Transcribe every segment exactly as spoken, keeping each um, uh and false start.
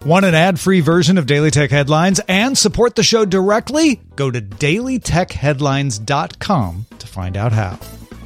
Want an ad-free version of Daily Tech Headlines and support the show directly? Go to daily tech headlines dot com to find out how.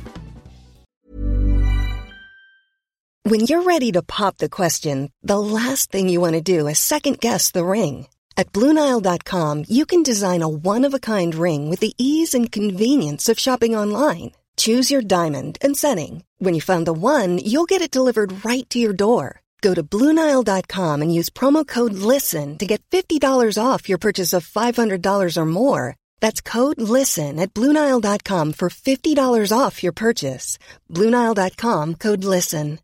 When you're ready to pop the question, the last thing you want to do is second-guess the ring. At Blue Nile dot com, you can design a one-of-a-kind ring with the ease and convenience of shopping online. Choose your diamond and setting. When you find the one, you'll get it delivered right to your door. Go to Blue Nile dot com and use promo code LISTEN to get fifty dollars off your purchase of five hundred dollars or more. That's code LISTEN at Blue Nile dot com for fifty dollars off your purchase. Blue Nile dot com, code LISTEN.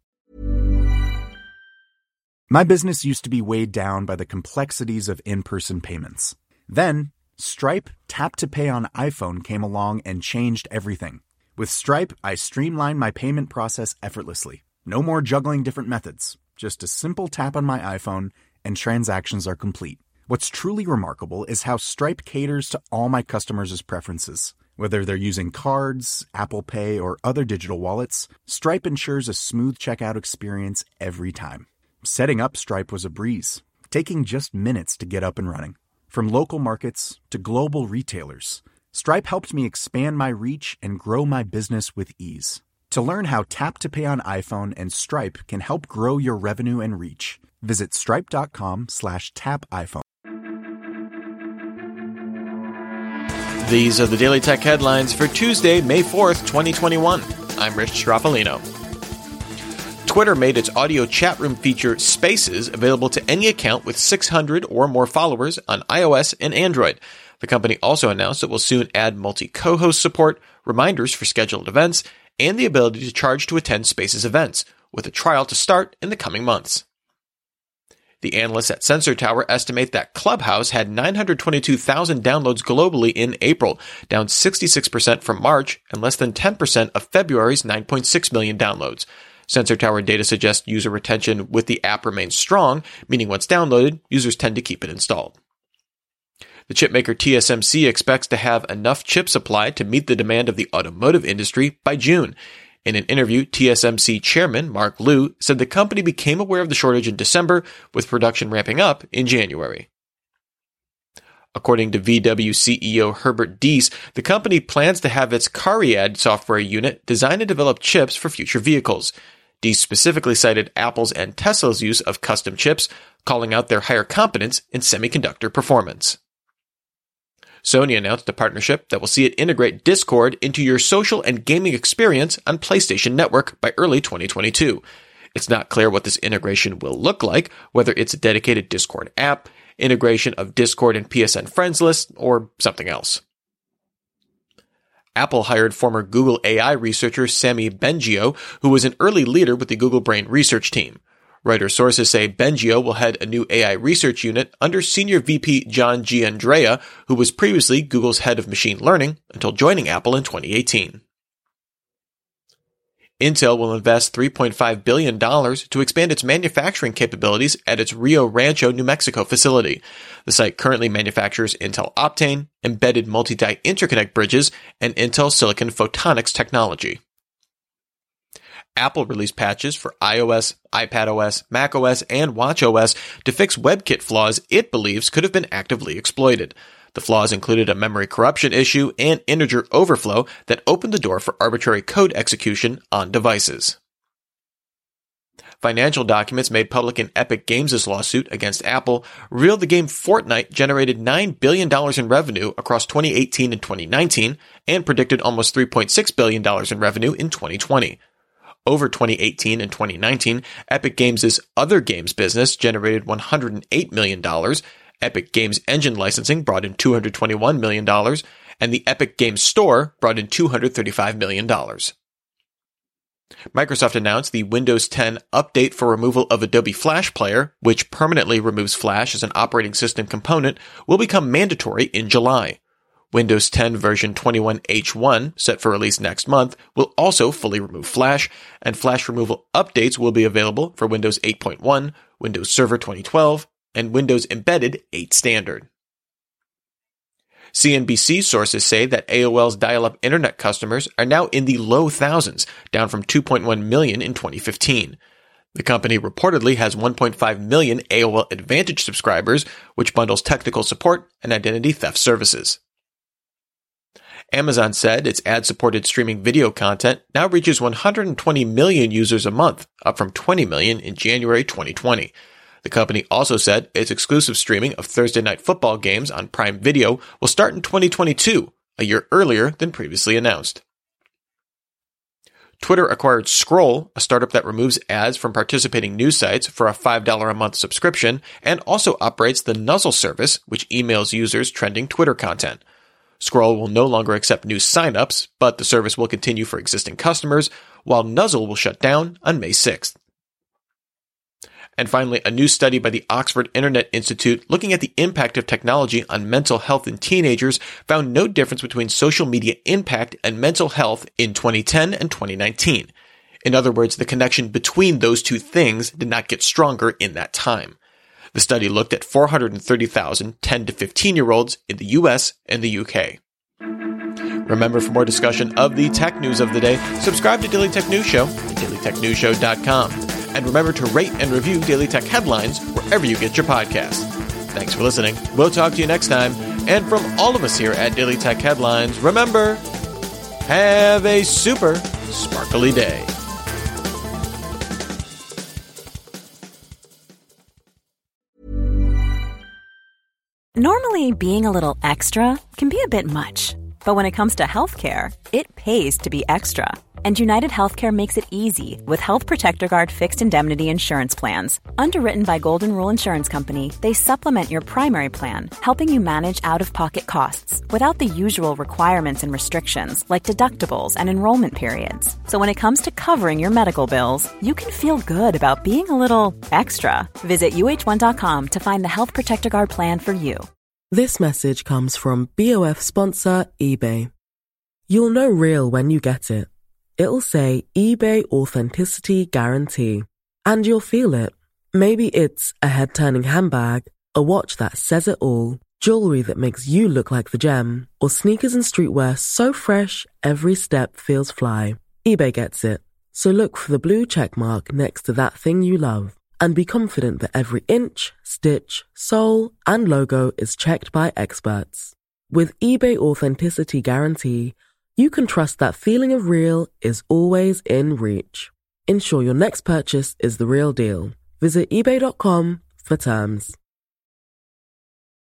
My business used to be weighed down by the complexities of in-person payments. Then, Stripe Tap to Pay on iPhone came along and changed everything. With Stripe, I streamlined my payment process effortlessly. No more juggling different methods. Just a simple tap on my iPhone, and transactions are complete. What's truly remarkable is how Stripe caters to all my customers' preferences. Whether they're using cards, Apple Pay, or other digital wallets, Stripe ensures a smooth checkout experience every time. Setting up Stripe was a breeze, taking just minutes to get up and running. From local markets to global retailers, Stripe helped me expand my reach and grow my business with ease. To learn how Tap to Pay on iPhone and Stripe can help grow your revenue and reach, visit stripe.com slash tap iPhone. These are the Daily Tech Headlines for Tuesday, May fourth, twenty twenty-one. I'm Rich Stroffolino. Twitter made its audio chat room feature Spaces available to any account with six hundred or more followers on iOS and Android. The company also announced it will soon add multi-co-host support, reminders for scheduled events, and the ability to charge to attend Spaces events, with a trial to start in the coming months. The analysts at Sensor Tower estimate that Clubhouse had nine hundred twenty-two thousand downloads globally in April, down sixty-six percent from March and less than ten percent of February's nine point six million downloads. Sensor Tower data suggests user retention with the app remains strong, meaning once downloaded, users tend to keep it installed. The chipmaker T S M C expects to have enough chip supply to meet the demand of the automotive industry by June. In an interview, T S M C chairman Mark Liu said the company became aware of the shortage in December, with production ramping up in January. According to V W C E O Herbert Diess, the company plans to have its Cariad software unit design and develop chips for future vehicles. Diess specifically cited Apple's and Tesla's use of custom chips, calling out their higher competence in semiconductor performance. Sony announced a partnership that will see it integrate Discord into your social and gaming experience on PlayStation Network by early twenty twenty-two. It's not clear what this integration will look like, whether it's a dedicated Discord app, integration of Discord and P S N friends list, or something else. Apple hired former Google A I researcher Sami Bengio, who was an early leader with the Google Brain research team. Reuters sources say Bengio will head a new A I research unit under Senior V P John Giandrea, who was previously Google's head of machine learning until joining Apple in twenty eighteen. Intel will invest three point five billion dollars to expand its manufacturing capabilities at its Rio Rancho, New Mexico facility. The site currently manufactures Intel Optane, embedded multi-die interconnect bridges, and Intel Silicon Photonics technology. Apple released patches for iOS, iPadOS, macOS, and watchOS to fix WebKit flaws it believes could have been actively exploited. The flaws included a memory corruption issue and integer overflow that opened the door for arbitrary code execution on devices. Financial documents made public in Epic Games' lawsuit against Apple revealed the game Fortnite generated nine billion dollars in revenue across twenty eighteen and twenty nineteen and predicted almost three point six billion dollars in revenue in twenty twenty. Over twenty eighteen and twenty nineteen, Epic Games' other games business generated one hundred eight million dollars, Epic Games Engine licensing brought in two hundred twenty-one million dollars, and the Epic Games Store brought in two hundred thirty-five million dollars. Microsoft announced the Windows ten update for removal of Adobe Flash Player, which permanently removes Flash as an operating system component, will become mandatory in July. Windows ten version twenty-one H one, set for release next month, will also fully remove Flash, and Flash removal updates will be available for Windows eight point one, Windows Server twenty twelve, and Windows Embedded eight Standard. C N B C sources say that A O L's dial-up internet customers are now in the low thousands, down from two point one million in twenty fifteen. The company reportedly has one point five million A O L Advantage subscribers, which bundles technical support and identity theft services. Amazon said its ad-supported streaming video content now reaches one hundred twenty million users a month, up from twenty million in January twenty twenty. The company also said its exclusive streaming of Thursday Night Football games on Prime Video will start in twenty twenty-two, a year earlier than previously announced. Twitter acquired Scroll, a startup that removes ads from participating news sites for a five dollars a month subscription, and also operates the Nuzzle service, which emails users trending Twitter content. Scroll will no longer accept new signups, but the service will continue for existing customers, while Nuzzle will shut down on May sixth. And finally, a new study by the Oxford Internet Institute looking at the impact of technology on mental health in teenagers found no difference between social media impact and mental health in twenty ten and twenty nineteen. In other words, the connection between those two things did not get stronger in that time. The study looked at four hundred thirty thousand ten to fifteen-year-olds in the U S and the U K. Remember, for more discussion of the tech news of the day, subscribe to Daily Tech News Show at daily tech news show dot com. And remember to rate and review Daily Tech Headlines wherever you get your podcasts. Thanks for listening. We'll talk to you next time. And from all of us here at Daily Tech Headlines, remember, have a super sparkly day. Normally, being a little extra can be a bit much. But when it comes to healthcare, it pays to be extra. And United Healthcare makes it easy with Health Protector Guard fixed indemnity insurance plans. Underwritten by Golden Rule Insurance Company, they supplement your primary plan, helping you manage out-of-pocket costs without the usual requirements and restrictions like deductibles and enrollment periods. So when it comes to covering your medical bills, you can feel good about being a little extra. Visit U H one dot com to find the Health Protector Guard plan for you. This message comes from B O F sponsor eBay. You'll know real when you get it. It'll say eBay Authenticity Guarantee. And you'll feel it. Maybe it's a head-turning handbag, a watch that says it all, jewelry that makes you look like the gem, or sneakers and streetwear so fresh every step feels fly. eBay gets it. So look for the blue check mark next to that thing you love. And be confident that every inch, stitch, sole, and logo is checked by experts. With eBay Authenticity Guarantee, you can trust that feeling of real is always in reach. Ensure your next purchase is the real deal. Visit ebay dot com for terms.